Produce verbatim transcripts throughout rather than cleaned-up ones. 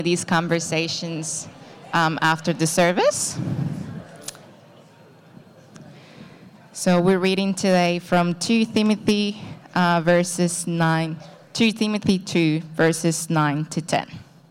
these conversations um, after the service. So we're reading today from Second Timothy uh, verses nine, Second Timothy two verses nine to ten.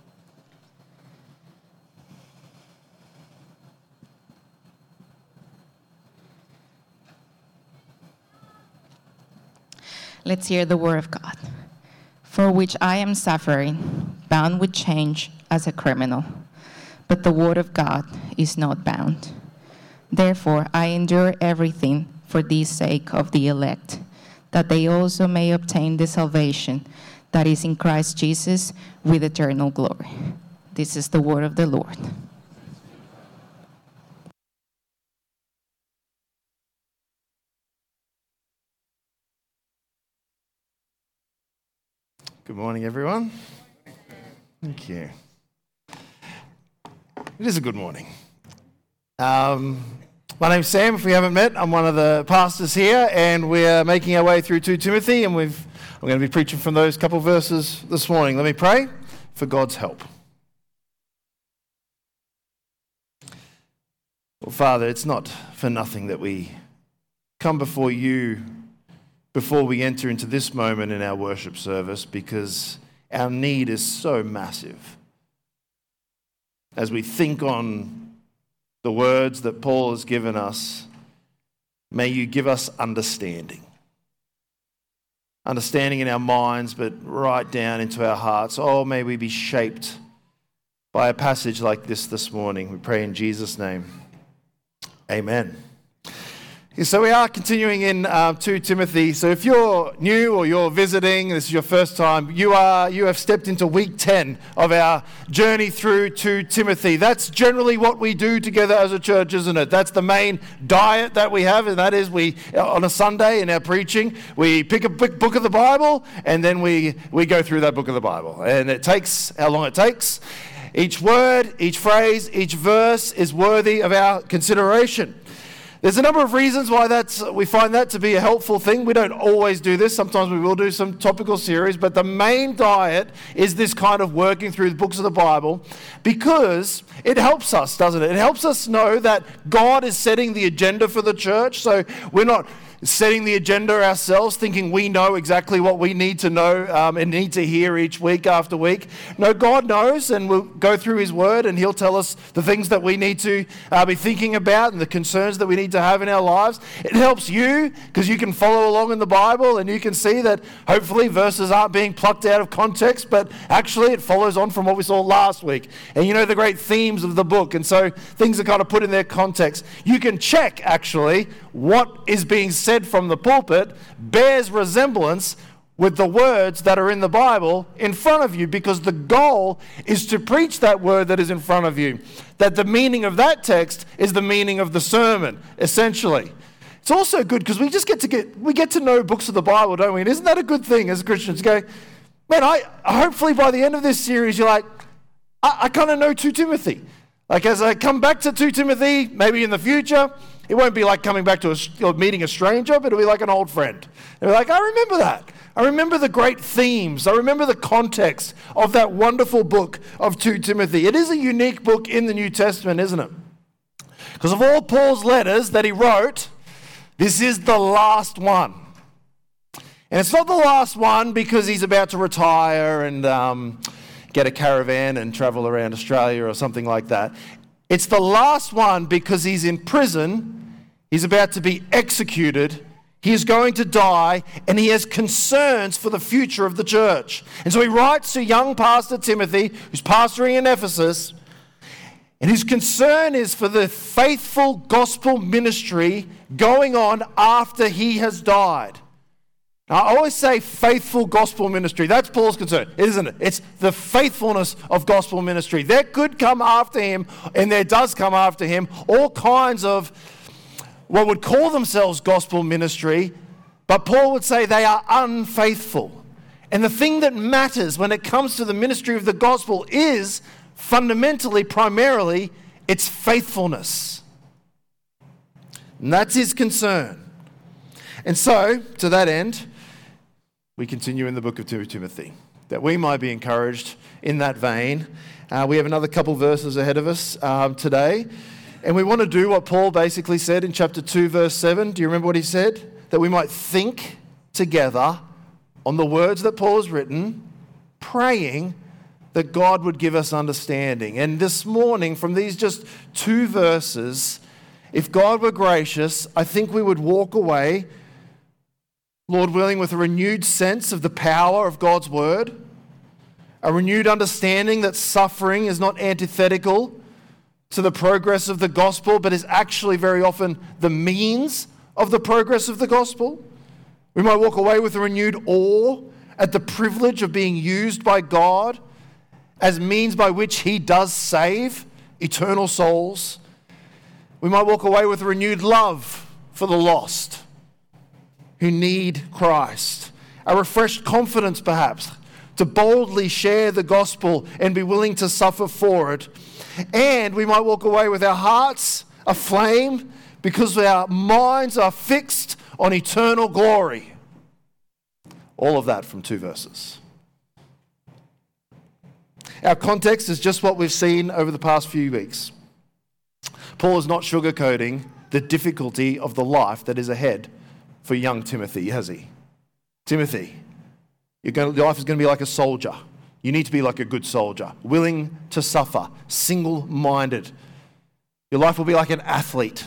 Let's hear the word of God. For which I am suffering, bound with chains as a criminal. But the word of God is not bound. Therefore I endure everything for the sake of the elect, that they also may obtain the salvation that is in Christ Jesus with eternal glory. This is the word of the Lord. Good morning, everyone. Thank you. It is a good morning. Um, my name's Sam. If we haven't met, I'm one of the pastors here, and we're making our way through Second Timothy, and we've, I'm going to be preaching from those couple verses this morning. Let me pray for God's help. Well, Father, it's not for nothing that we come before you before we enter into this moment in our worship service, because our need is so massive. As we think on the words that Paul has given us, may you give us understanding. Understanding in our minds, but right down into our hearts. Oh, may we be shaped by a passage like this this morning. We pray in Jesus' name. Amen. So we are continuing in uh, Second Timothy. So if you're new or you're visiting, this is your first time, you are you have stepped into week ten of our journey through Second Timothy. That's generally what we do together as a church, isn't it? That's the main diet that we have, and that is we on a Sunday in our preaching, we pick a book of the Bible, and then we, we go through that book of the Bible. And it takes how long it takes. Each word, each phrase, each verse is worthy of our consideration. There's a number of reasons why that's we find that to be a helpful thing. We don't always do this. Sometimes we will do some topical series, but the main diet is this kind of working through the books of the Bible, because it helps us, doesn't it? It helps us know that God is setting the agenda for the church, so we're not setting the agenda ourselves, thinking we know exactly what we need to know um, and need to hear each week after week. No, God knows, and we'll go through His Word, and He'll tell us the things that we need to uh, be thinking about and the concerns that we need to have in our lives. It helps you because you can follow along in the Bible, and you can see that hopefully verses aren't being plucked out of context, but actually it follows on from what we saw last week. And you know the great themes of the book, and so things are kind of put in their context. You can check, actually, what is being said from the pulpit bears resemblance with the words that are in the Bible in front of you, because the goal is to preach that word that is in front of you. That the meaning of that text is the meaning of the sermon, essentially. It's also good because we just get to get we get to know books of the Bible, don't we? And isn't that a good thing as Christians? Go, man, I hopefully by the end of this series you're like, I, I kind of know Second Timothy. Like as I come back to Second Timothy, maybe in the future, it won't be like coming back to a, or meeting a stranger, but it'll be like an old friend. It'll be like, I remember that. I remember the great themes. I remember the context of that wonderful book of Second Timothy. It is a unique book in the New Testament, isn't it? Because of all Paul's letters that he wrote, this is the last one. And it's not the last one because he's about to retire and um, get a caravan and travel around Australia or something like that. It's the last one because he's in prison. He's about to be executed. He is going to die, and he has concerns for the future of the church. And so he writes to young pastor Timothy, who's pastoring in Ephesus, and his concern is for the faithful gospel ministry going on after he has died. Now, I always say faithful gospel ministry. That's Paul's concern, isn't it? It's the faithfulness of gospel ministry. There could come after him, and there does come after him, all kinds of what would call themselves gospel ministry, but Paul would say they are unfaithful. And the thing that matters when it comes to the ministry of the gospel is fundamentally, primarily, it's faithfulness. And that's his concern. And so, to that end, we continue in the book of Second Timothy. that we might be encouraged in that vein. Uh, we have another couple verses ahead of us um, today. And we want to do what Paul basically said in chapter two, verse seven. Do you remember what he said? That we might think together on the words that Paul has written, praying that God would give us understanding. And this morning, from these just two verses, if God were gracious, I think we would walk away, Lord willing, with a renewed sense of the power of God's word, a renewed understanding that suffering is not antithetical to the progress of the gospel, but is actually very often the means of the progress of the gospel. We might walk away with a renewed awe at the privilege of being used by God as means by which he does save eternal souls. We might walk away with a renewed love for the lost who need Christ, a refreshed confidence perhaps to boldly share the gospel and be willing to suffer for it. And we might walk away with our hearts aflame because our minds are fixed on eternal glory. All of that from two verses. Our context is just what we've seen over the past few weeks. Paul is not sugarcoating the difficulty of the life that is ahead for young Timothy, has he? Timothy, you're going to, your life is going to be like a soldier. You need to be like a good soldier, willing to suffer, single-minded. Your life will be like an athlete.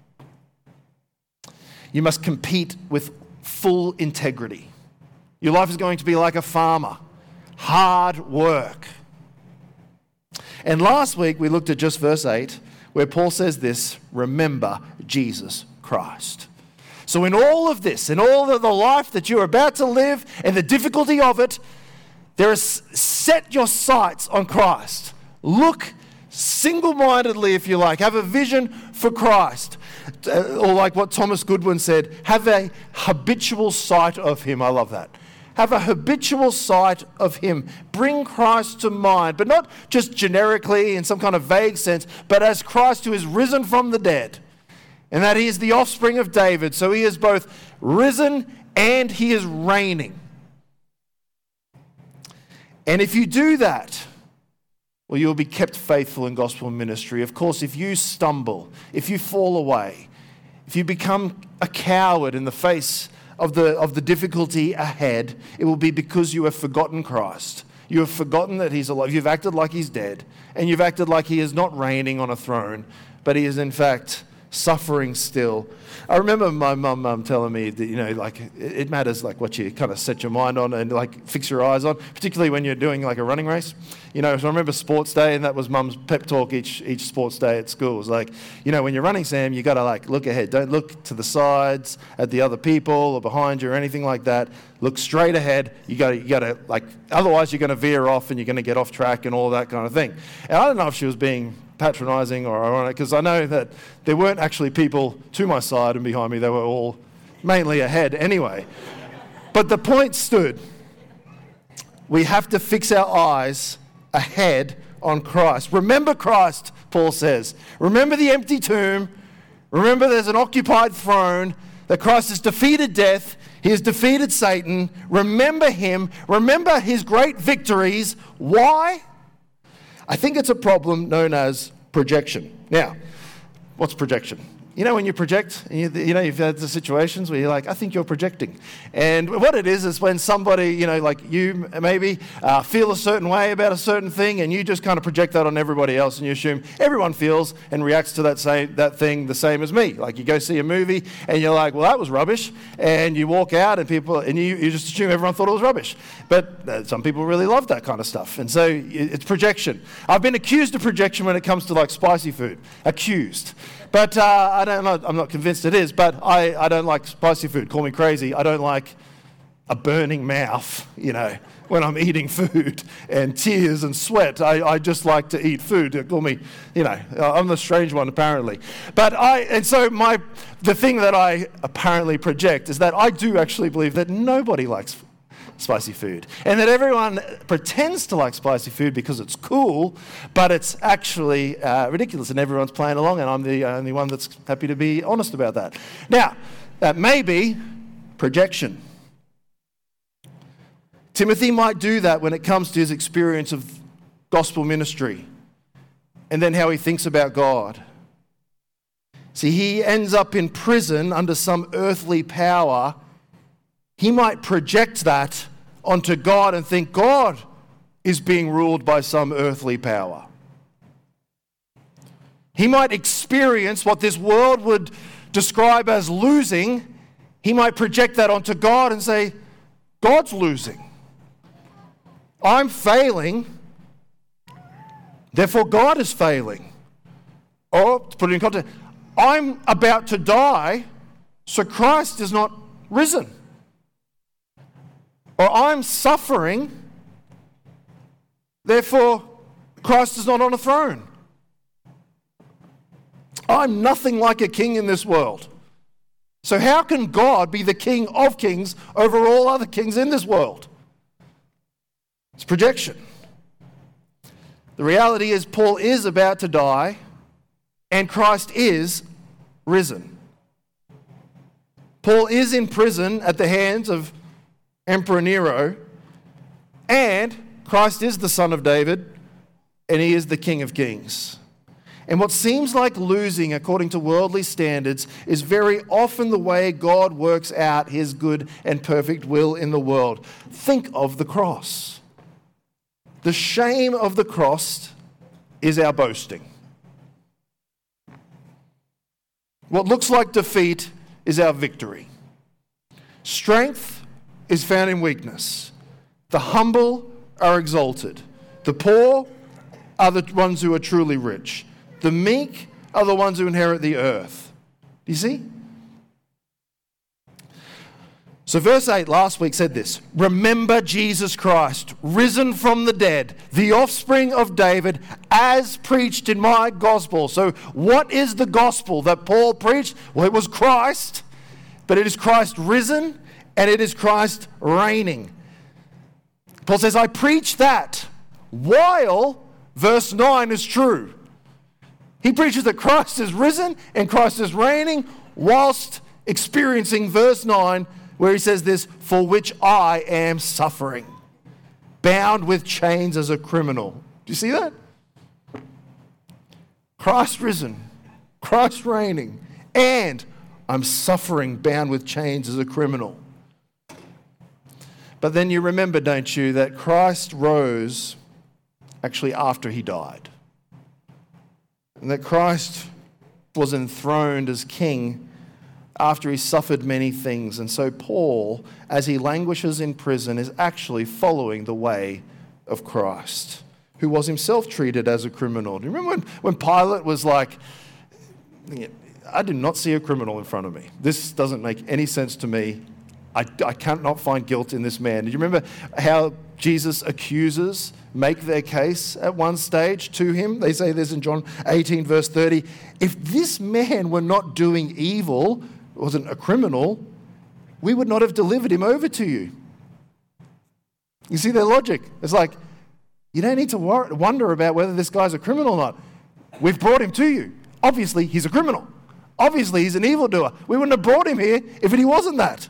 You must compete with full integrity. Your life is going to be like a farmer, hard work. And last week we looked at just verse eight, where Paul says this, remember Jesus Christ. So in all of this, in all of the life that you're about to live and the difficulty of it, there is set your sights on Christ. Look single-mindedly, if you like. Have a vision for Christ. Or like what Thomas Goodwin said, have a habitual sight of him. I love that. Have a habitual sight of him. Bring Christ to mind, but not just generically in some kind of vague sense, but as Christ who is risen from the dead. And that he is the offspring of David. So he is both risen and he is reigning. And if you do that, well, you'll be kept faithful in gospel ministry. Of course, if you stumble, if you fall away, if you become a coward in the face of the, of the difficulty ahead, it will be because you have forgotten Christ. You have forgotten that he's alive. You've acted like he's dead, and you've acted like he is not reigning on a throne, but he is in fact suffering still. I remember my mum um, telling me that, you know, like it, it matters like what you kind of set your mind on and like fix your eyes on, particularly when you're doing like a running race. You know, so I remember sports day, and that was mum's pep talk each each sports day at school. It was like, you know, when you're running, Sam, you got to like look ahead. Don't look to the sides at the other people or behind you or anything like that. Look straight ahead. You got to, you got to like, otherwise you're going to veer off and you're going to get off track and all that kind of thing. And I don't know if she was being patronising or ironic, because I know that there weren't actually people to my side and behind me. They were all mainly ahead anyway. But the point stood. We have to fix our eyes ahead on Christ. Remember Christ, Paul says. Remember the empty tomb. Remember there's an occupied throne, that Christ has defeated death. He has defeated Satan. Remember him. Remember his great victories. Why? I think it's a problem known as projection. Now, what's projection? You know, when you project, you, you know, you've had the situations where you're like, I think you're projecting. And what it is, is when somebody, you know, like you maybe uh, feel a certain way about a certain thing, and you just kind of project that on everybody else, and you assume everyone feels and reacts to that same that thing the same as me. Like you go see a movie, and you're like, well, that was rubbish. And you walk out, and people, and you, you just assume everyone thought it was rubbish. But uh, some people really love that kind of stuff. And so it's projection. I've been accused of projection when it comes to like spicy food. Accused. But uh, I don't know, I'm not convinced it is, but I, I don't like spicy food. Call me crazy. I don't like a burning mouth, you know, when I'm eating food, and tears and sweat. I, I just like to eat food. Call me, you know, I'm the strange one apparently. But I, and so my, the thing that I apparently project is that I do actually believe that nobody likes spicy food, and that everyone pretends to like spicy food because it's cool, but it's actually uh, ridiculous, and everyone's playing along, and I'm the only one that's happy to be honest about that. Now, that may be projection. Timothy might do that when it comes to his experience of gospel ministry and then how he thinks about God. See, he ends up in prison under some earthly power. He might project that onto God and think God is being ruled by some earthly power. He might experience what this world would describe as losing. He might project that onto God and say, God's losing. I'm failing, therefore God is failing. Or, to put it in context, I'm about to die, so Christ is not risen. Or I'm suffering, therefore Christ is not on a throne. I'm nothing like a king in this world. So how can God be the King of kings over all other kings in this world? It's projection. The reality is Paul is about to die and Christ is risen. Paul is in prison at the hands of Emperor Nero, and Christ is the Son of David and he is the King of kings. And what seems like losing according to worldly standards is very often the way God works out his good and perfect will in the world. Think of the cross. The shame of the cross is our boasting. What looks like defeat is our victory. Strength is found in weakness. The humble are exalted. The poor are the ones who are truly rich. The meek are the ones who inherit the earth. Do you see? So verse eight last week said this: remember Jesus Christ, risen from the dead, the offspring of David, as preached in my gospel. So what is the gospel that Paul preached? Well, it was Christ, but it is Christ risen and it is Christ reigning. Paul says, I preach that while verse nine is true. He preaches that Christ is risen and Christ is reigning whilst experiencing verse nine, where he says this, for which I am suffering, bound with chains as a criminal. Do you see that? Christ risen, Christ reigning, and I'm suffering, bound with chains as a criminal. But then you remember, don't you, that Christ rose actually after he died. And that Christ was enthroned as king after he suffered many things. And so Paul, as he languishes in prison, is actually following the way of Christ, who was himself treated as a criminal. Do you remember when, when Pilate was like, I did not see a criminal in front of me. This doesn't make any sense to me. I, I cannot find guilt in this man. Do you remember how Jesus' accusers make their case at one stage to him? They say this in John eighteen, verse thirty. If this man were not doing evil, wasn't a criminal, we would not have delivered him over to you. You see their logic? It's like, you don't need to wor- wonder about whether this guy's a criminal or not. We've brought him to you. Obviously, he's a criminal. Obviously, he's an evildoer. We wouldn't have brought him here if he wasn't that.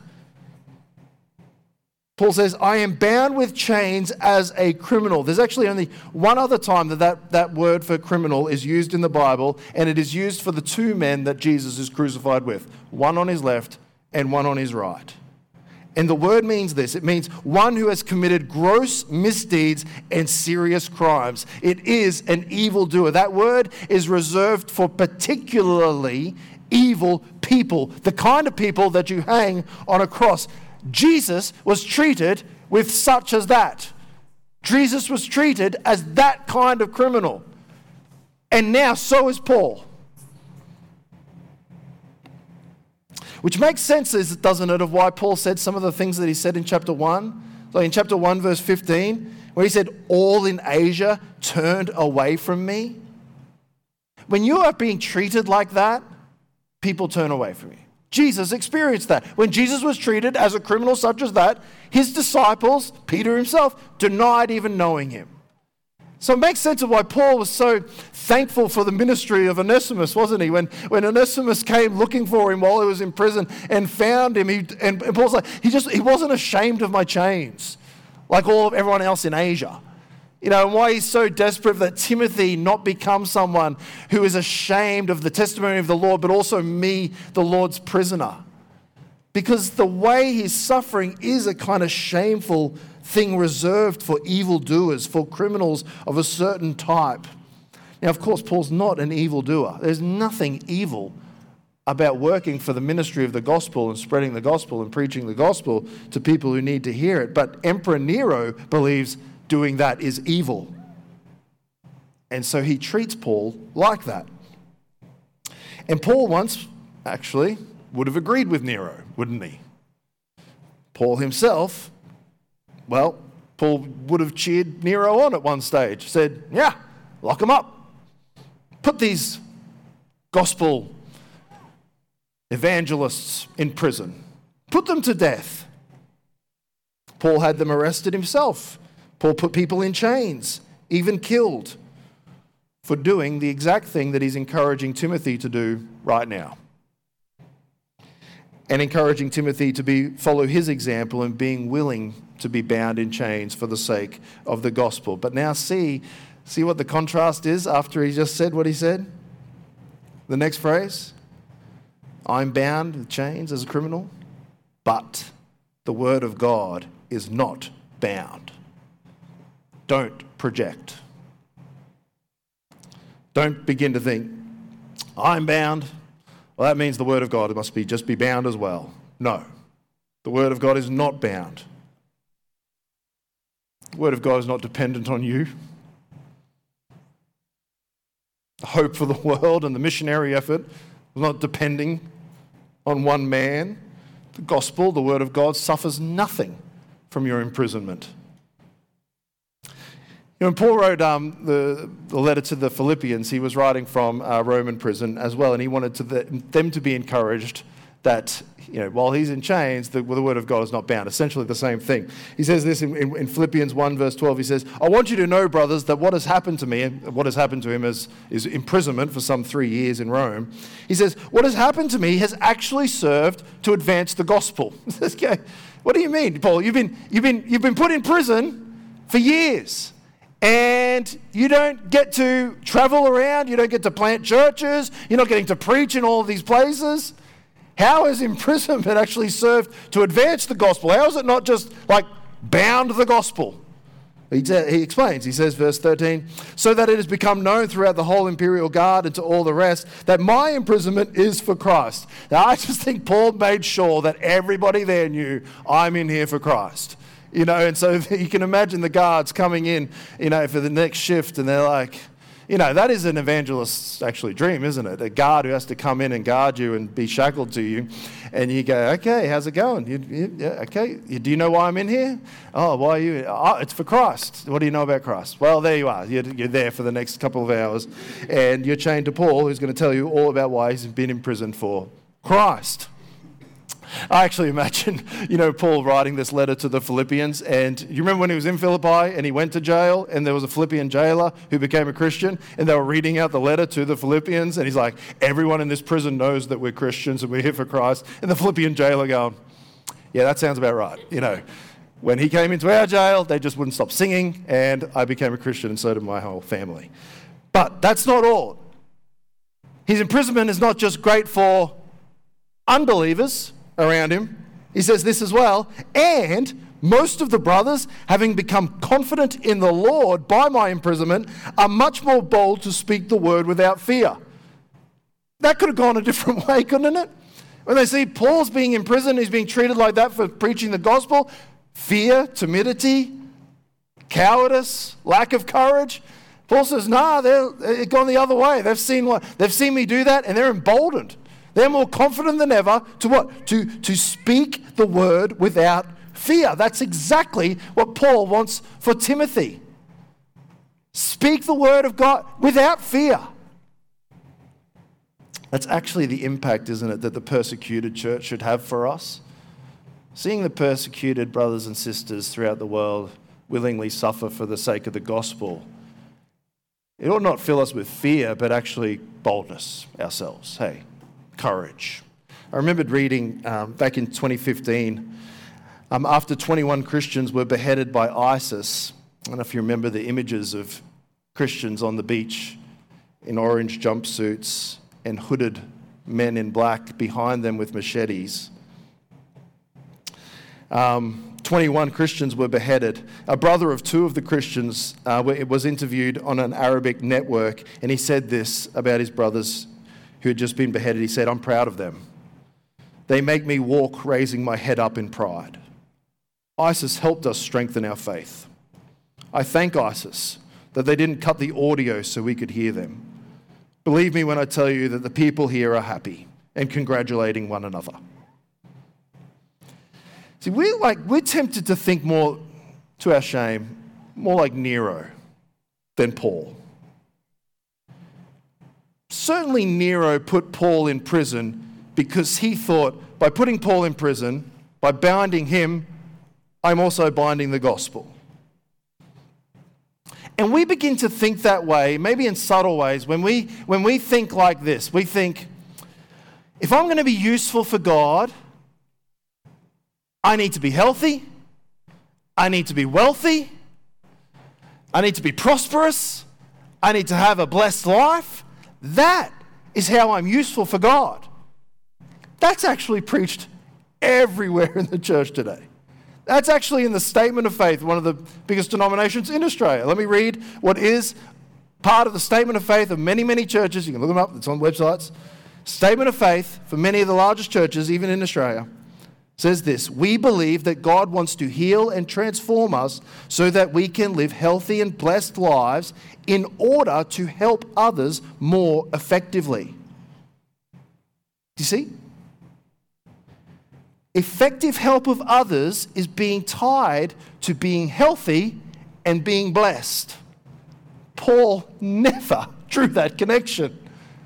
Paul says, I am bound with chains as a criminal. There's actually only one other time that, that that word for criminal is used in the Bible, and it is used for the two men that Jesus is crucified with, one on his left and one on his right. And the word means this. It means one who has committed gross misdeeds and serious crimes. It is an evildoer. That word is reserved for particularly evil people, the kind of people that you hang on a cross. Jesus was treated with such as that. Jesus was treated as that kind of criminal. And now so is Paul. Which makes sense, doesn't it, of why Paul said some of the things that he said in chapter one. So in chapter one, verse fifteen, where he said, all in Asia turned away from me. When you are being treated like that, people turn away from you. Jesus experienced that. When Jesus was treated as a criminal such as that, his disciples, Peter himself, denied even knowing him. So it makes sense of why Paul was so thankful for the ministry of Onesimus, wasn't he? When, when Onesimus came looking for him while he was in prison and found him, he, and, and Paul's like, he just he wasn't ashamed of my chains. like all of everyone else in Asia. You know, and why he's so desperate that Timothy not become someone who is ashamed of the testimony of the Lord, but also me, the Lord's prisoner. Because the way he's suffering is a kind of shameful thing reserved for evildoers, for criminals of a certain type. Now, of course, Paul's not an evildoer. There's nothing evil about working for the ministry of the gospel and spreading the gospel and preaching the gospel to people who need to hear it. But Emperor Nero believes doing that is evil. And so he treats Paul like that. And Paul once, actually, would have agreed with Nero, wouldn't he? Paul himself, well, Paul would have cheered Nero on at one stage, said, yeah, lock him up. Put these gospel evangelists in prison. Put them to death. Paul had them arrested himself. Paul put people in chains, even killed, for doing the exact thing that he's encouraging Timothy to do right now. And encouraging Timothy to be follow his example and being willing to be bound in chains for the sake of the gospel. But now see, see what the contrast is after he just said what he said? The next phrase, I'm bound with chains as a criminal, but the word of God is not bound. Don't project. Don't begin to think, I'm bound. Well, that means the word of God must be just be bound as well. No, the word of God is not bound. The word of God is not dependent on you. The hope for the world and the missionary effort is not depending on one man. The gospel, the word of God, suffers nothing from your imprisonment. You know, when Paul wrote um, the, the letter to the Philippians, he was writing from a Roman prison as well, and he wanted to the, them to be encouraged that, you know, while he's in chains, the, the word of God is not bound. Essentially the same thing. He says this in, in, in Philippians one, verse twelve. He says, I want you to know, brothers, that what has happened to me, and what has happened to him is, is imprisonment for some three years in Rome. He says, what has happened to me has actually served to advance the gospel. Okay, what do you mean, Paul? You've been, you've been, you've been put in prison for years. And you don't get to travel around, you don't get to plant churches, you're not getting to preach in all of these places. How has imprisonment actually served to advance the gospel? How is it not just like bound the gospel? He, he explains, he says, verse thirteen, so that it has become known throughout the whole imperial guard and to all the rest that my imprisonment is for Christ. Now, I just think Paul made sure that everybody there knew I'm in here for Christ. You know, and so you can imagine the guards coming in, you know, for the next shift, and they're like, you know, that is an evangelist's actually dream, isn't it? A guard who has to come in and guard you and be shackled to you. And you go, okay, how's it going? You, you, yeah, okay, do you know why I'm in here? Oh, why are you? Oh, it's for Christ. What do you know about Christ? Well, there you are. You're, you're there for the next couple of hours. And you're chained to Paul, who's going to tell you all about why he's been imprisoned for Christ. I actually imagine, you know, Paul writing this letter to the Philippians, and you remember when he was in Philippi and he went to jail and there was a Philippian jailer who became a Christian and they were reading out the letter to the Philippians and he's like, everyone in this prison knows that we're Christians and we're here for Christ. And the Philippian jailer going, yeah, that sounds about right. You know, when he came into our jail, they just wouldn't stop singing and I became a Christian and so did my whole family. But that's not all. His imprisonment is not just great for unbelievers around him. He says this as well, and most of the brothers, having become confident in the Lord by my imprisonment, are much more bold to speak the word without fear. That could have gone a different way, couldn't it? When they see Paul's being imprisoned, he's being treated like that for preaching the gospel, fear, timidity, cowardice, lack of courage. Paul says, nah, they've gone the other way. They've seen what they've seen me do that, and they're emboldened. They're more confident than ever to what? To, to speak the word without fear. That's exactly what Paul wants for Timothy. Speak the word of God without fear. That's actually the impact, isn't it, that the persecuted church should have for us? Seeing the persecuted brothers and sisters throughout the world willingly suffer for the sake of the gospel, it ought not fill us with fear, but actually boldness ourselves. Hey, courage. I remembered reading um, back in twenty fifteen, Um, after twenty-one Christians were beheaded by ISIS, I don't know if you remember the images of Christians on the beach in orange jumpsuits and hooded men in black behind them with machetes. Um, twenty-one Christians were beheaded. A brother of two of the Christians uh, was interviewed on an Arabic network, and he said this about his brothers who had just been beheaded. He said, "I'm proud of them. They make me walk raising my head up in pride. ISIS helped us strengthen our faith. I thank ISIS that they didn't cut the audio so we could hear them. Believe me when I tell you that the people here are happy and congratulating one another." See, we're, like, we're tempted to think more, to our shame, more like Nero than Paul. Certainly Nero put Paul in prison because he thought, by putting Paul in prison, by binding him, I'm also binding the gospel. And we begin to think that way, maybe in subtle ways, when we, when we think like this. We think, if I'm going to be useful for God, I need to be healthy, I need to be wealthy, I need to be prosperous, I need to have a blessed life. That is how I'm useful for God. That's actually preached everywhere in the church today. That's actually in the Statement of Faith, one of the biggest denominations in Australia. Let me read what is part of the Statement of Faith of many, many churches. You can look them up, it's on websites. Statement of Faith for many of the largest churches, even in Australia, says this: "We believe that God wants to heal and transform us so that we can live healthy and blessed lives in order to help others more effectively." Do you see? Effective help of others is being tied to being healthy and being blessed. Paul never drew that connection.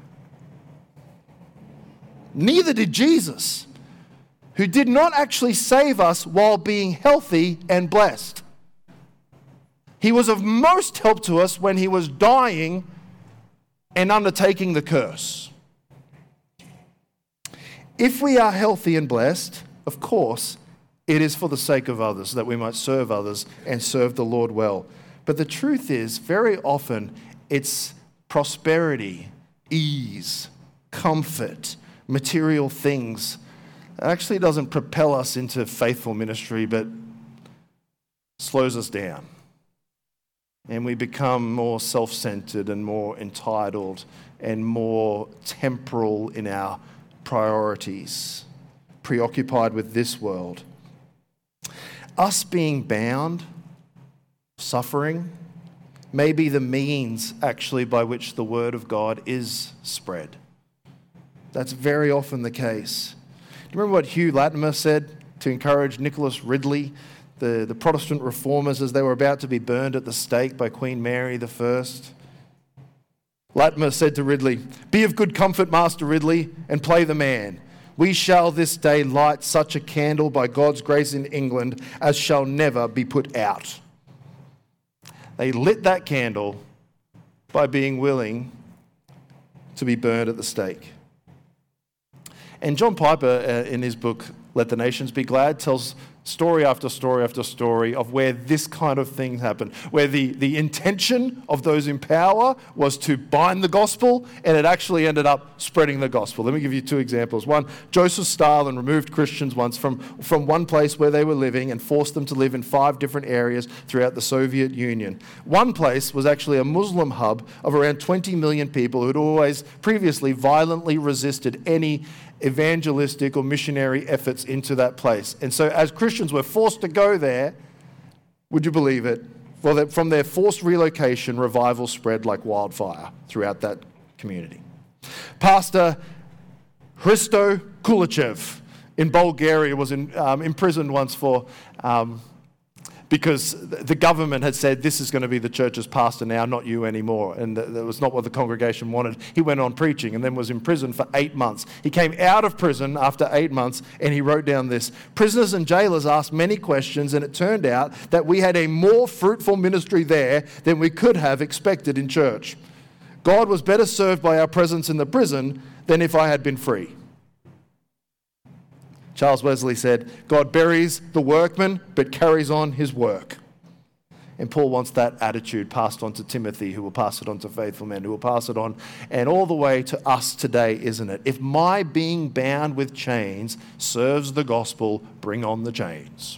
Neither did Jesus, who did not actually save us while being healthy and blessed. He was of most help to us when he was dying and undertaking the curse. If we are healthy and blessed, of course, it is for the sake of others, that we might serve others and serve the Lord well. But the truth is, very often, it's prosperity, ease, comfort, material things. It actually doesn't propel us into faithful ministry, but slows us down. And we become more self-centered and more entitled and more temporal in our priorities, preoccupied with this world. Us being bound, suffering, may be the means actually by which the word of God is spread. That's very often the case. Do you remember what Hugh Latimer said to encourage Nicholas Ridley, the, the Protestant reformers, as they were about to be burned at the stake by Queen Mary the First? Latimer said to Ridley, "Be of good comfort, Master Ridley, and play the man. We shall this day light such a candle by God's grace in England as shall never be put out." They lit that candle by being willing to be burned at the stake. And John Piper, uh, in his book, Let the Nations Be Glad, tells story after story after story of where this kind of thing happened, where the, the intention of those in power was to bind the gospel, and it actually ended up spreading the gospel. Let me give you two examples. One, Joseph Stalin removed Christians once from, from one place where they were living and forced them to live in five different areas throughout the Soviet Union. One place was actually a Muslim hub of around twenty million people who had always previously violently resisted any evangelistic or missionary efforts into that place. And so as Christians were forced to go there, would you believe it? Well, that from their forced relocation, revival spread like wildfire throughout that community. Pastor Hristo Kulichev in Bulgaria was in, um, imprisoned once for um, because the government had said, "This is going to be the church's pastor now, not you anymore." And that was not what the congregation wanted. He went on preaching and then was imprisoned for eight months. He came out of prison after eight months and he wrote down this: "Prisoners and jailers asked many questions, and it turned out that we had a more fruitful ministry there than we could have expected in church. God was better served by our presence in the prison than if I had been free." Charles Wesley said, God buries the workman but carries on his work. And Paul wants that attitude passed on to Timothy, who will pass it on to faithful men, who will pass it on, and all the way to us today, isn't it? If my being bound with chains serves the gospel, bring on the chains.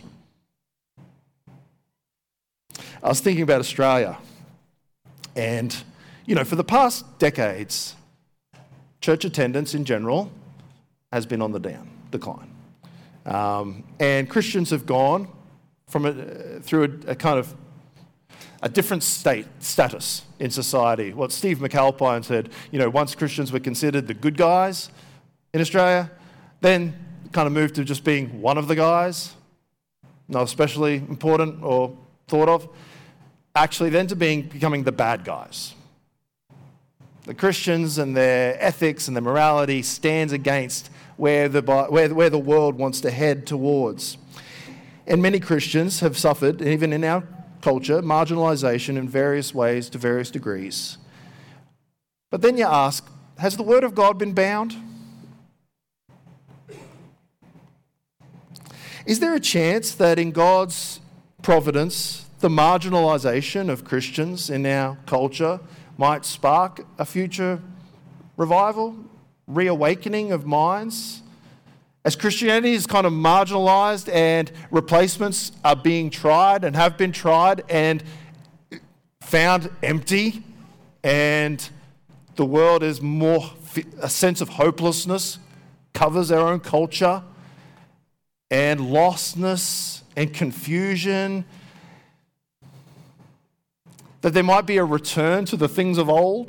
I was thinking about Australia, and, you know, for the past decades, church attendance in general has been on the down, decline. Um, and Christians have gone from a, through a, a kind of a different state, status in society. What Steve McAlpine said, you know, once Christians were considered the good guys in Australia, then kind of moved to just being one of the guys, not especially important or thought of, actually then to being becoming the bad guys. The Christians and their ethics and their morality stands against where the, where, where the world wants to head towards. And many Christians have suffered, even in our culture, marginalisation in various ways to various degrees. But then you ask, has the Word of God been bound? Is there a chance that in God's providence, the marginalisation of Christians in our culture might spark a future revival, reawakening of minds? As Christianity is kind of marginalised and replacements are being tried and have been tried and found empty, and the world is more, a sense of hopelessness covers our own culture, and lostness and confusion, that there might be a return to the things of old.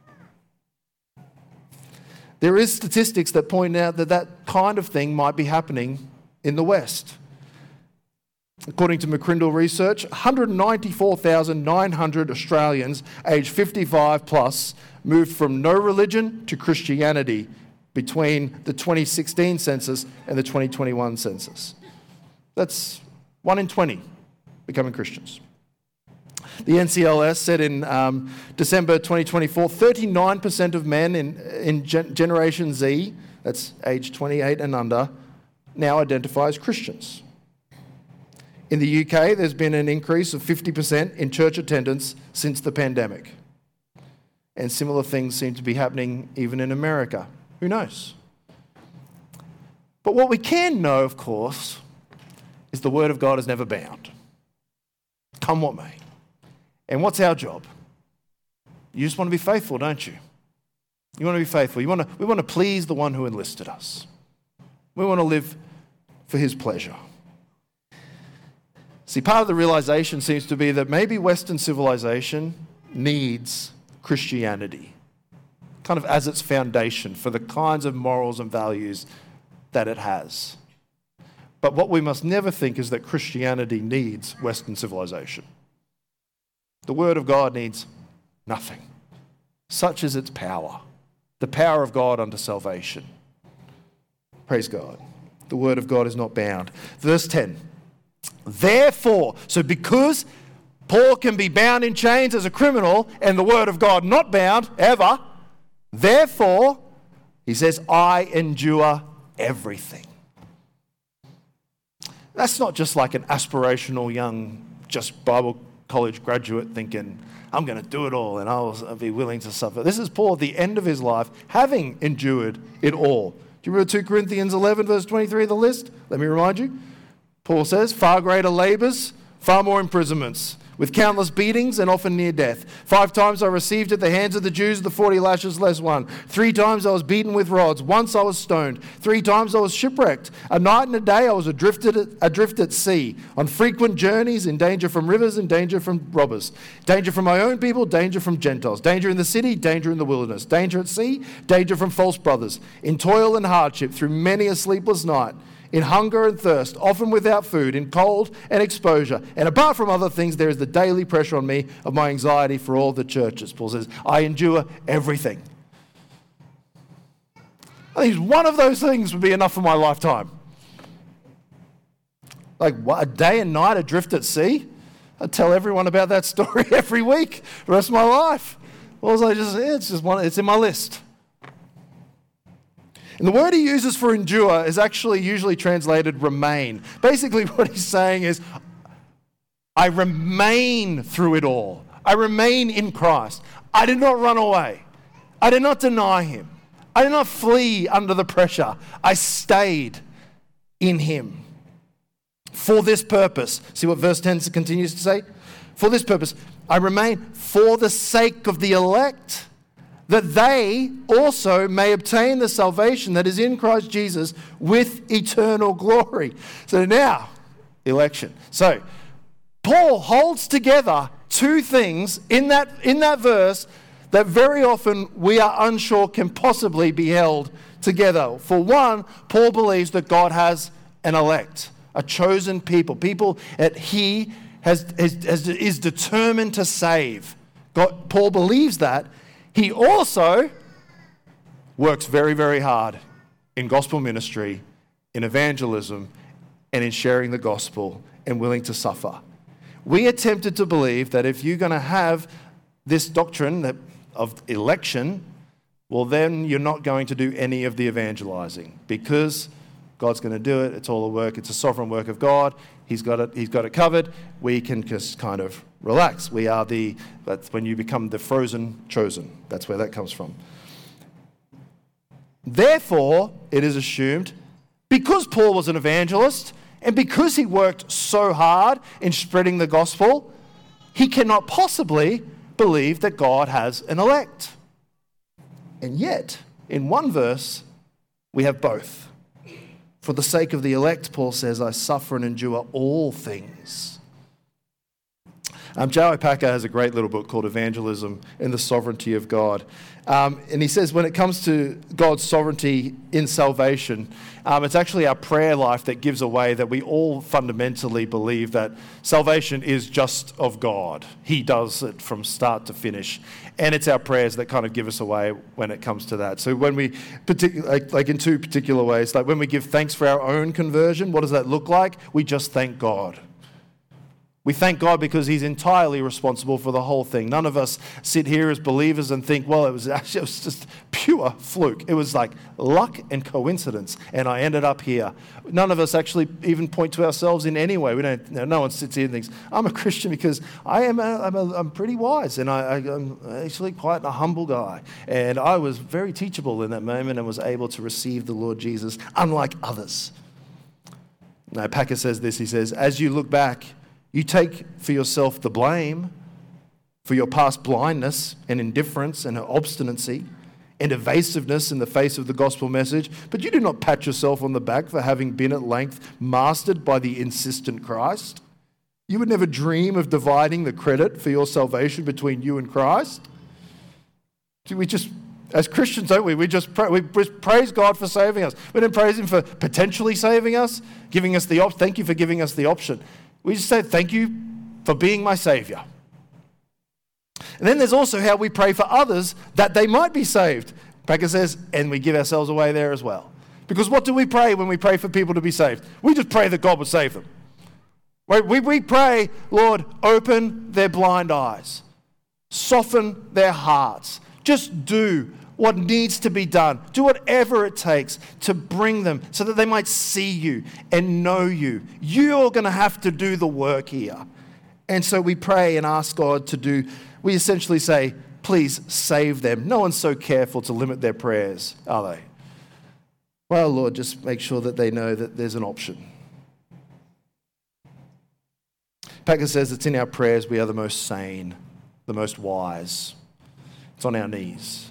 There is statistics that point out that that kind of thing might be happening in the West. According to McCrindle Research, one hundred ninety-four thousand nine hundred Australians aged fifty-five plus moved from no religion to Christianity between the twenty sixteen census and the twenty twenty-one census. That's one in twenty becoming Christians. The N C L S said in um, December twenty twenty-four, thirty-nine percent of men in, in gen- Generation Z, that's age twenty-eight and under, now identify as Christians. In the U K, there's been an increase of fifty percent in church attendance since the pandemic. And similar things seem to be happening even in America. Who knows? But what we can know, of course, is the Word of God is never bound. Come what may. And what's our job? You just want to be faithful, don't you? You want to be faithful. You want to, we want to please the one who enlisted us. We want to live for his pleasure. See, part of the realization seems to be that maybe Western civilization needs Christianity, kind of as its foundation for the kinds of morals and values that it has. But what we must never think is that Christianity needs Western civilization. The Word of God needs nothing. Such is its power, the power of God unto salvation. Praise God. The Word of God is not bound. Verse ten. Therefore, so because Paul can be bound in chains as a criminal and the Word of God not bound ever, therefore, he says, I endure everything. That's not just like an aspirational young, just Bible college graduate thinking, I'm going to do it all and I'll be willing to suffer. This is Paul at the end of his life, having endured it all. Do you remember two Corinthians eleven, verse twenty-three, the list? Let me remind you. Paul says, far greater labours, far more imprisonments, with countless beatings and often near death. Five times I received at the hands of the Jews the forty lashes less one. Three times I was beaten with rods. Once I was stoned. Three times I was shipwrecked. A night and a day I was adrift at, adrift at sea, on frequent journeys, in danger from rivers, in danger from robbers. Danger from my own people, danger from Gentiles. Danger in the city, danger in the wilderness. Danger at sea, danger from false brothers. In toil and hardship, through many a sleepless night. In hunger and thirst, often without food, in cold and exposure. And apart from other things, there is the daily pressure on me of my anxiety for all the churches. Paul says, I endure everything. I think one of those things would be enough for my lifetime. Like what, a day and night adrift at sea? I tell everyone about that story every week, the rest of my life. Well, I just, it's just one, it's in my list. And the word he uses for endure is actually usually translated remain. Basically what he's saying is, I remain through it all. I remain in Christ. I did not run away. I did not deny him. I did not flee under the pressure. I stayed in him. For this purpose. See what verse ten continues to say? For this purpose, I remain for the sake of the elect, that they also may obtain the salvation that is in Christ Jesus with eternal glory. So now, election. So, Paul holds together two things in that, in that verse that very often we are unsure can possibly be held together. For one, Paul believes that God has an elect, a chosen people, people that he has, has, has is determined to save. God, Paul believes that. He also works very, very hard in gospel ministry, in evangelism, and in sharing the gospel, and willing to suffer. We are tempted to believe that if you're going to have this doctrine that, of election, well, then you're not going to do any of the evangelizing because God's going to do it. It's all a work. It's a sovereign work of God. He's got it. He's got it covered. We can just kind of relax. We are the. That's when you become the frozen chosen. That's where that comes from. Therefore, it is assumed, because Paul was an evangelist and because he worked so hard in spreading the gospel, he cannot possibly believe that God has an elect. And yet, in one verse, we have both. For the sake of the elect, Paul says, I suffer and endure all things. Um, J I Packer has a great little book called Evangelism and the Sovereignty of God. Um, and he says when it comes to God's sovereignty in salvation, um, it's actually our prayer life that gives away that we all fundamentally believe that salvation is just of God. He does it from start to finish. And it's our prayers that kind of give us away when it comes to that. So when we, partic- like, like in two particular ways, like when we give thanks for our own conversion, what does that look like? We just thank God. We thank God because he's entirely responsible for the whole thing. None of us sit here as believers and think, well, it was actually it was just pure fluke. It was like luck and coincidence, and I ended up here. None of us actually even point to ourselves in any way. We don't. No one sits here and thinks, I'm a Christian because I am. A, I'm, a, I'm pretty wise, and I, I, I'm actually quite a humble guy. And I was very teachable in that moment and was able to receive the Lord Jesus, unlike others. Now, Packer says this. He says, as you look back, you take for yourself the blame for your past blindness and indifference and obstinacy and evasiveness in the face of the gospel message, but you do not pat yourself on the back for having been at length mastered by the insistent Christ. You would never dream of dividing the credit for your salvation between you and Christ. We just, as Christians, don't we? We just, pray, we just praise God for saving us. We don't praise him for potentially saving us, giving us the option. Thank you for giving us the option. We just say, thank you for being my Savior. And then there's also how we pray for others that they might be saved. Packer says, and we give ourselves away there as well. Because what do we pray when we pray for people to be saved? We just pray that God would save them. We, we pray, Lord, open their blind eyes. Soften their hearts. Just do what needs to be done. Do whatever it takes to bring them so that they might see you and know you. You're going to have to do the work here. And so we pray and ask God to do, we essentially say, please save them. No one's so careful to limit their prayers, are they? Well, Lord, just make sure that they know that there's an option. Packer says it's in our prayers we are the most sane, the most wise. It's on our knees.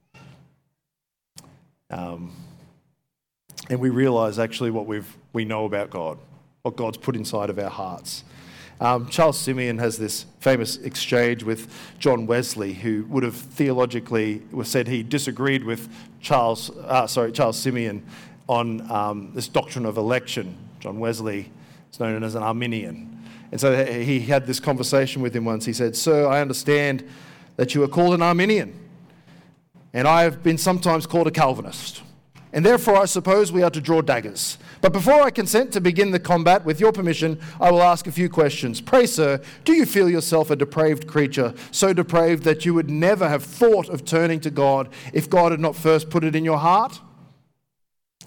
Um, and we realize actually what we've, we know about God, what God's put inside of our hearts. Um, Charles Simeon has this famous exchange with John Wesley, who would have theologically said he disagreed with Charles, uh, sorry, Charles Simeon on um, this doctrine of election. John Wesley is known as an Arminian. And so he had this conversation with him once. He said, "Sir, I understand that you are called an Arminian, and I have been sometimes called a Calvinist. And therefore I suppose we are to draw daggers. But before I consent to begin the combat, with your permission, I will ask a few questions. Pray, sir, do you feel yourself a depraved creature, so depraved that you would never have thought of turning to God if God had not first put it in your heart?"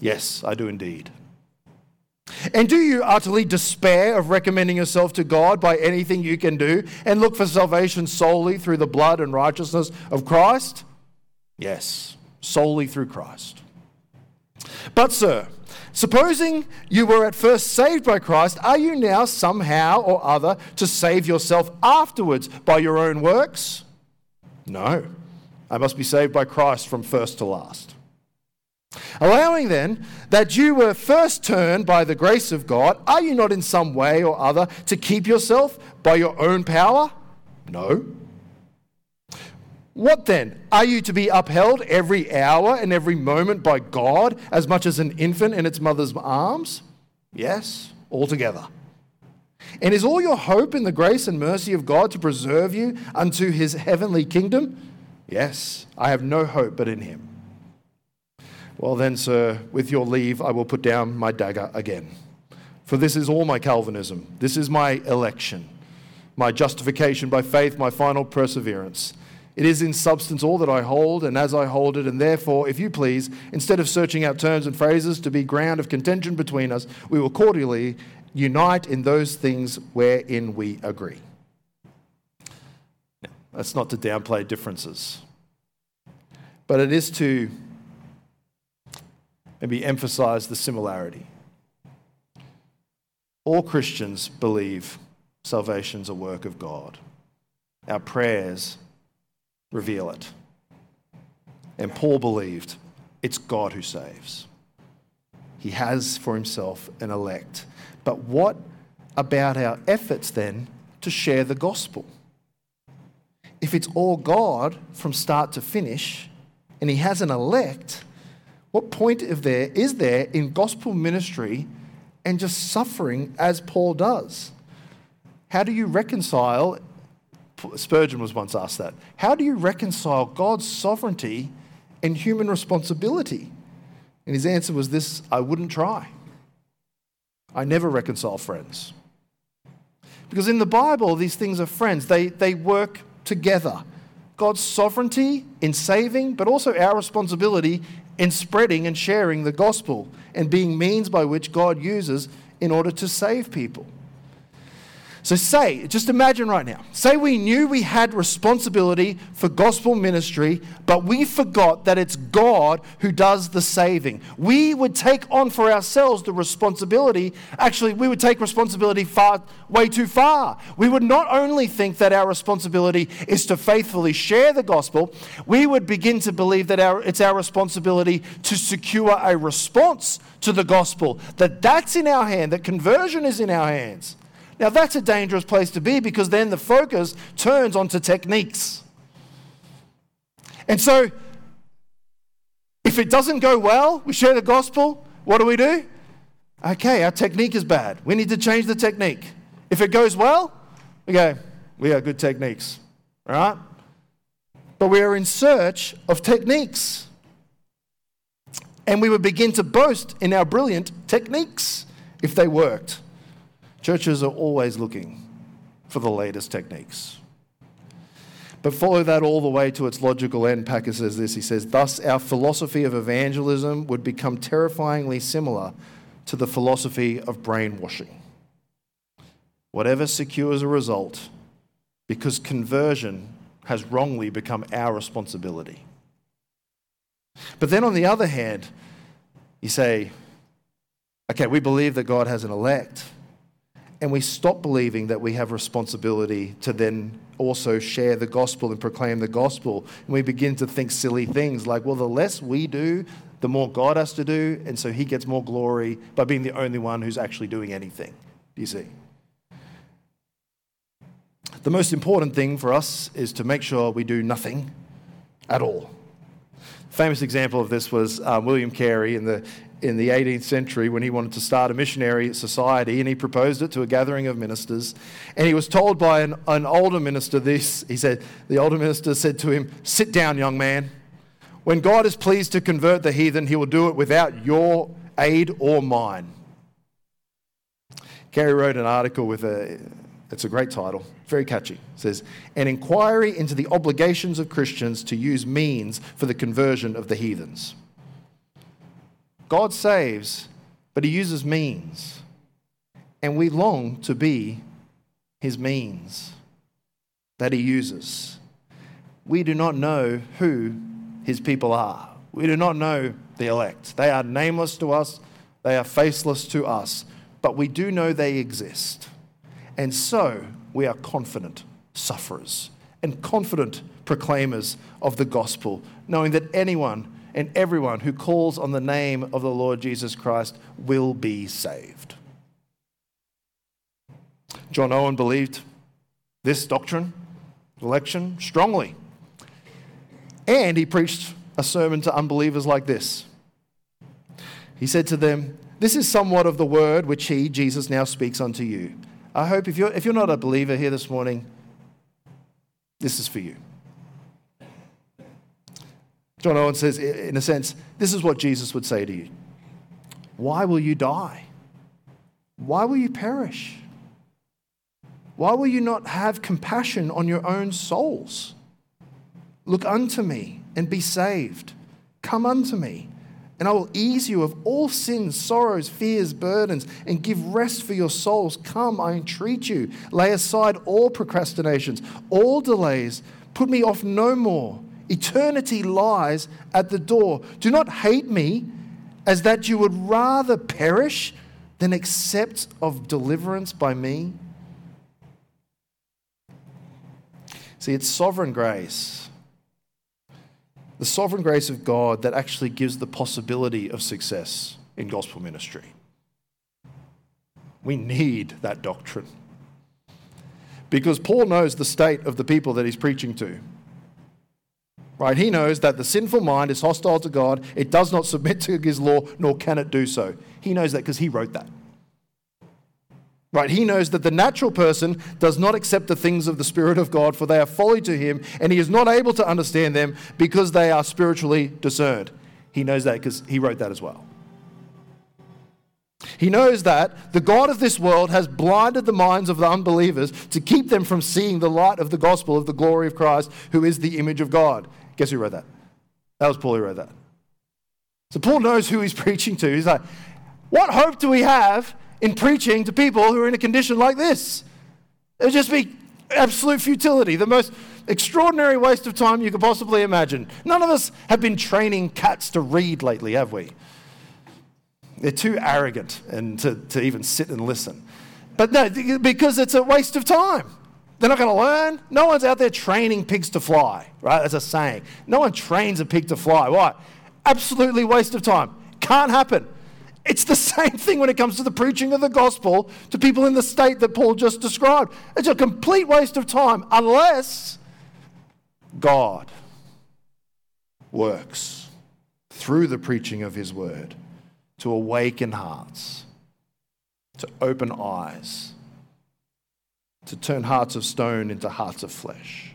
Yes, I do indeed. And do you utterly despair of recommending yourself to God by anything you can do and look for salvation solely through the blood and righteousness of Christ? Yes, solely through Christ. But, sir, supposing you were at first saved by Christ, are you now somehow or other to save yourself afterwards by your own works? No, I must be saved by Christ from first to last. Allowing then that you were first turned by the grace of God, are you not in some way or other to keep yourself by your own power? No. What then? Are you to be upheld every hour and every moment by God as much as an infant in its mother's arms? Yes, altogether. And is all your hope in the grace and mercy of God to preserve you unto his heavenly kingdom? Yes, I have no hope but in him. Well then, sir, with your leave, I will put down my dagger again. For this is all my Calvinism. This is my election, my justification by faith, my final perseverance. It is in substance all that I hold, and as I hold it, and therefore, if you please, instead of searching out terms and phrases to be ground of contention between us, we will cordially unite in those things wherein we agree. Now, that's not to downplay differences, but it is to maybe emphasize the similarity. All Christians believe salvation's a work of God. Our prayers reveal it. And Paul believed it's God who saves. He has for himself an elect. But what about our efforts then to share the gospel? If it's all God from start to finish, and he has an elect, what point of there is there in gospel ministry and just suffering as Paul does? How do you reconcile? Spurgeon was once asked that. How do you reconcile God's sovereignty and human responsibility? And his answer was this: I wouldn't try. I never reconcile friends. Because in the Bible, these things are friends. They, they work together. God's sovereignty in saving, but also our responsibility in spreading and sharing the gospel and being means by which God uses in order to save people. So say, just imagine right now, say we knew we had responsibility for gospel ministry, but we forgot that it's God who does the saving. We would take on for ourselves the responsibility. Actually, we would take responsibility far, way too far. We would not only think that our responsibility is to faithfully share the gospel, we would begin to believe that our, it's our responsibility to secure a response to the gospel, that that's in our hand, that conversion is in our hands. Now, that's a dangerous place to be, because then the focus turns onto techniques. And so, if it doesn't go well, we share the gospel, what do we do? Okay, our technique is bad. We need to change the technique. If it goes well, we go, we have good techniques, all right? But we are in search of techniques. And we would begin to boast in our brilliant techniques if they worked. Churches are always looking for the latest techniques. But follow that all the way to its logical end. Packer says this, he says, thus our philosophy of evangelism would become terrifyingly similar to the philosophy of brainwashing. Whatever secures a result, because conversion has wrongly become our responsibility. But then on the other hand, you say, okay, we believe that God has an elect, and we stop believing that we have responsibility to then also share the gospel and proclaim the gospel. And we begin to think silly things like, well, the less we do, the more God has to do, and so he gets more glory by being the only one who's actually doing anything. Do you see? The most important thing for us is to make sure we do nothing at all. Famous example of this was um, William Carey in the in the eighteenth century when he wanted to start a missionary society, and he proposed it to a gathering of ministers. And he was told by an, an older minister this. He said, the older minister said to him, sit down, young man. When God is pleased to convert the heathen, he will do it without your aid or mine. Carey wrote an article with a, it's a great title, very catchy. It says, an inquiry into the obligations of Christians to use means for the conversion of the heathens. God saves, but he uses means. And we long to be his means that he uses. We do not know who his people are. We do not know the elect. They are nameless to us. They are faceless to us. But we do know they exist. And so we are confident sufferers and confident proclaimers of the gospel, knowing that anyone and everyone who calls on the name of the Lord Jesus Christ will be saved. John Owen believed this doctrine, election, strongly. And he preached a sermon to unbelievers like this. He said to them, "This is somewhat of the word which he, Jesus, now speaks unto you." I hope if you're, if you're not a believer here this morning, this is for you. John Owen says, in a sense, this is what Jesus would say to you. Why will you die? Why will you perish? Why will you not have compassion on your own souls? Look unto me and be saved. Come unto me, and I will ease you of all sins, sorrows, fears, burdens, and give rest for your souls. Come, I entreat you. Lay aside all procrastinations, all delays. Put me off no more. Eternity lies at the door. Do not hate me as that you would rather perish than accept of deliverance by me. See, it's sovereign grace. The sovereign grace of God that actually gives the possibility of success in gospel ministry. We need that doctrine. Because Paul knows the state of the people that he's preaching to. Right? He knows that the sinful mind is hostile to God. It does not submit to his law, nor can it do so. He knows that because he wrote that. Right? He knows that the natural person does not accept the things of the Spirit of God, for they are folly to him, and he is not able to understand them because they are spiritually discerned. He knows that because he wrote that as well. He knows that the God of this world has blinded the minds of the unbelievers to keep them from seeing the light of the gospel of the glory of Christ, who is the image of God. Guess who wrote that? That was Paul who wrote that. So Paul knows who he's preaching to. He's like, what hope do we have in preaching to people who are in a condition like this? It would just be absolute futility, the most extraordinary waste of time you could possibly imagine. None of us have been training cats to read lately, have we? They're too arrogant and to, to even sit and listen. But no, because it's a waste of time. They're not going to learn. No one's out there training pigs to fly, right? That's a saying. No one trains a pig to fly. Why? Absolutely waste of time. Can't happen. It's the same thing when it comes to the preaching of the gospel to people in the state that Paul just described. It's a complete waste of time unless God works through the preaching of his word to awaken hearts, to open eyes, to turn hearts of stone into hearts of flesh.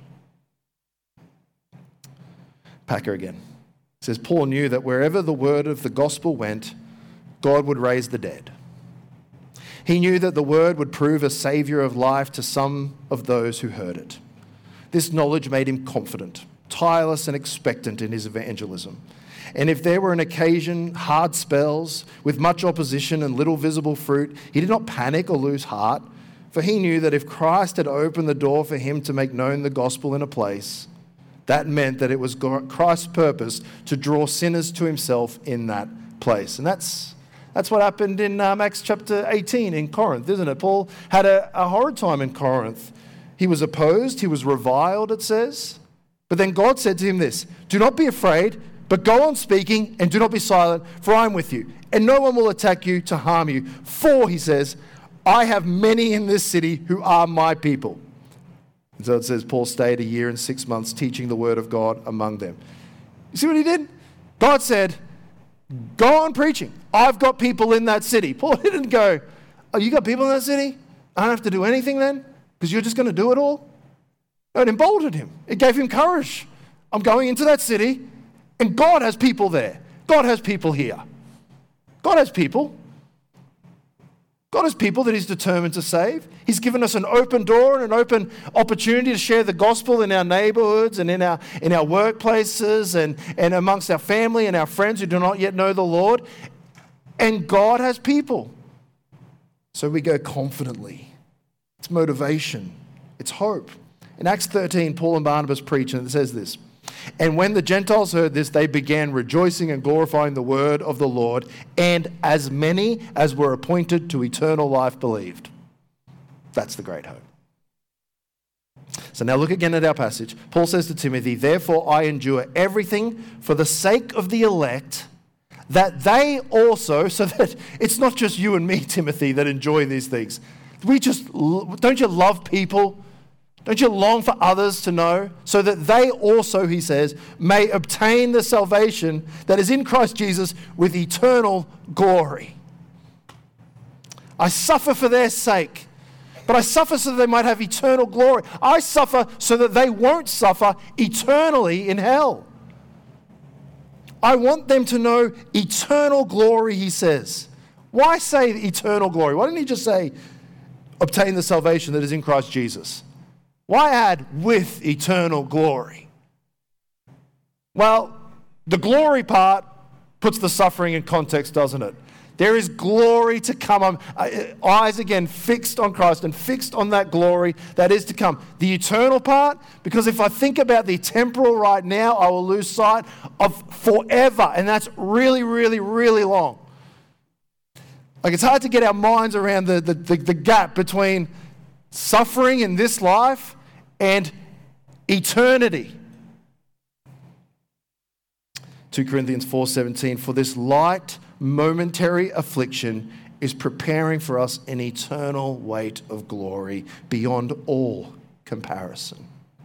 Packer again. It says, Paul knew that wherever the word of the gospel went, God would raise the dead. He knew that the word would prove a savior of life to some of those who heard it. This knowledge made him confident, tireless and expectant in his evangelism. And if there were an occasion, hard spells, with much opposition and little visible fruit, he did not panic or lose heart, for he knew that if Christ had opened the door for him to make known the gospel in a place, that meant that it was Christ's purpose to draw sinners to himself in that place. And that's that's what happened in um, Acts chapter eighteen in Corinth, isn't it? Paul had a, a horrid time in Corinth. He was opposed, he was reviled, it says. But then God said to him this, do not be afraid, but go on speaking and do not be silent, for I am with you. And no one will attack you to harm you. For, he says, I have many in this city who are my people. And so it says Paul stayed a year and six months teaching the word of God among them. You see what he did? God said, go on preaching. I've got people in that city. Paul didn't go, oh, you got people in that city? I don't have to do anything then? Because you're just going to do it all? No, it emboldened him. It gave him courage. I'm going into that city, and God has people there. God has people here. God has people. God has people that he's determined to save. He's given us an open door and an open opportunity to share the gospel in our neighborhoods and in our in our workplaces and, and amongst our family and our friends who do not yet know the Lord. And God has people. So we go confidently. It's motivation. It's hope. In Acts thirteen, Paul and Barnabas preach, and it says this, "And when the Gentiles heard this, they began rejoicing and glorifying the word of the Lord, and as many as were appointed to eternal life believed." That's the great hope. So now look again at our passage. Paul says to Timothy, "Therefore I endure everything for the sake of the elect, that they also," so that it's not just you and me, Timothy, that enjoy these things. We just, don't you love people? Don't you long for others to know? "So that they also," he says, "may obtain the salvation that is in Christ Jesus with eternal glory." I suffer for their sake, but I suffer so that they might have eternal glory. I suffer so that they won't suffer eternally in hell. I want them to know eternal glory, he says. Why say eternal glory? Why didn't he just say, obtain the salvation that is in Christ Jesus? Why add with eternal glory? Well, the glory part puts the suffering in context, doesn't it? There is glory to come. Um, eyes again fixed on Christ and fixed on that glory that is to come. The eternal part, because if I think about the temporal right now, I will lose sight of forever. And that's really, really, really long. Like, it's hard to get our minds around the, the, the, the gap between suffering in this life and eternity. Second Corinthians four seventeen, "For this light momentary affliction is preparing for us an eternal weight of glory beyond all comparison."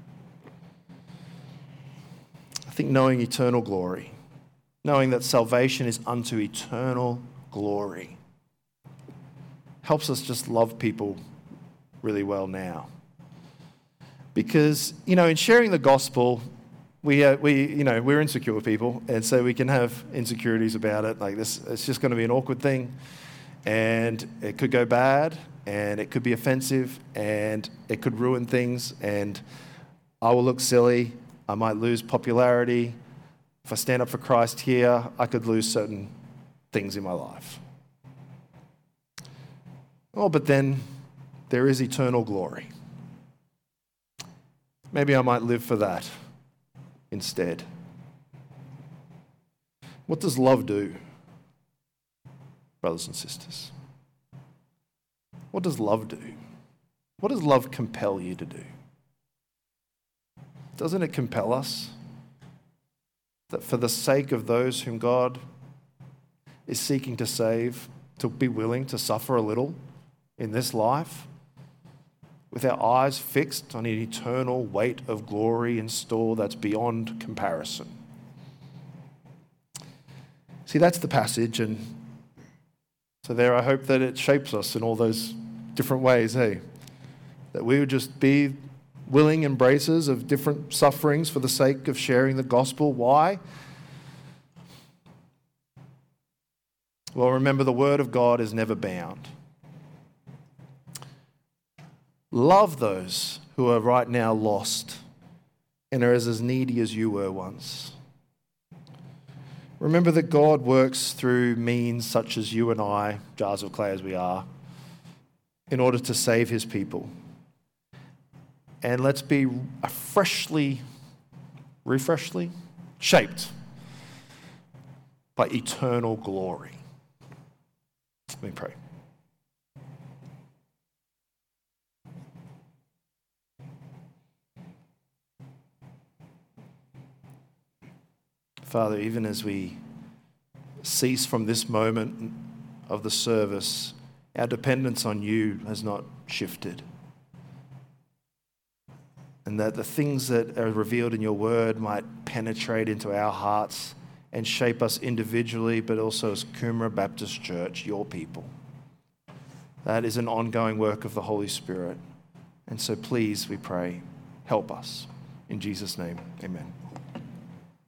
I think knowing eternal glory, knowing that salvation is unto eternal glory, helps us just love people really well now. Because, you know, in sharing the gospel, we, uh, we, you know, we're insecure people, and so we can have insecurities about it. Like this, it's just going to be an awkward thing, and it could go bad, and it could be offensive, and it could ruin things, and I will look silly. I might lose popularity. If I stand up for Christ here, I could lose certain things in my life. Oh, but then there is eternal glory. Maybe I might live for that instead. What does love do, brothers and sisters? What does love do? What does love compel you to do? Doesn't it compel us that for the sake of those whom God is seeking to save, to be willing to suffer a little in this life, with our eyes fixed on an eternal weight of glory in store that's beyond comparison? See, that's the passage, and so there I hope that it shapes us in all those different ways, hey? That we would just be willing embracers of different sufferings for the sake of sharing the gospel. Why? Well, remember, the word of God is never bound. Love those who are right now lost and are as needy as you were once. Remember that God works through means such as you and I, jars of clay as we are, in order to save his people. And let's be freshly, refreshly shaped by eternal glory. Let me pray. Father, even as we cease from this moment of the service, our dependence on you has not shifted. And that the things that are revealed in your word might penetrate into our hearts and shape us individually, but also as Coomera Baptist Church, your people. That is an ongoing work of the Holy Spirit. And so please, we pray, help us. In Jesus' name, amen.